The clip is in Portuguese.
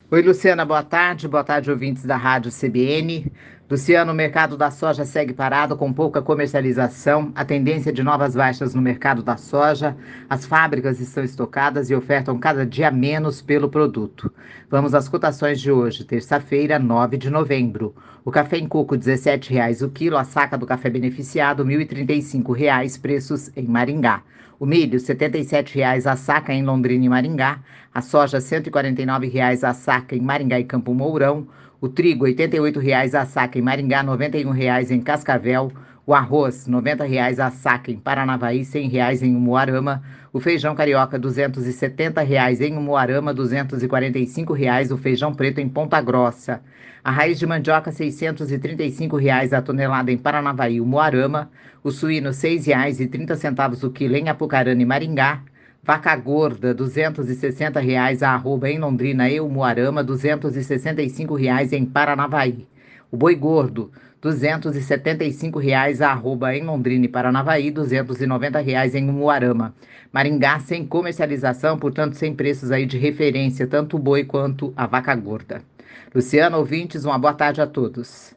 Oi, Luciana, boa tarde. Boa tarde, ouvintes da Rádio CBN. Luciano, o mercado da soja segue parado com pouca comercialização. A tendência de novas baixas no mercado da soja. As fábricas estão estocadas e ofertam cada dia menos pelo produto. Vamos às cotações de hoje, terça-feira, 9 de novembro. O café em coco, R$ 17,00 o quilo. A saca do café beneficiado, R$ 1.035, preços em Maringá. O milho, R$ 77,00 a saca em Londrina e Maringá. A soja, R$ 149,00 a saca em Maringá e Campo Mourão. O trigo, R$ 88,00 a saca em Maringá, R$ 91,00 em Cascavel. O arroz, R$ 90,00 a saca em Paranavaí, R$ 100,00 em Umuarama. O feijão carioca, R$ 270,00 em Umuarama, R$ 245,00 o feijão preto em Ponta Grossa. A raiz de mandioca, R$ 635,00 a tonelada em Paranavaí e Umuarama. O suíno, R$ 6,30 o quilo em Apucarana e Maringá. Vaca gorda, R$ 260,00 a arroba em Londrina e Umuarama, R$ 265,00 em Paranavaí. O boi gordo, R$ 275,00 a arroba em Londrina e Paranavaí, R$ 290,00 em Umuarama. Maringá sem comercialização, portanto sem preços aí de referência, tanto o boi quanto a vaca gorda. Luciano, ouvintes, uma boa tarde a todos.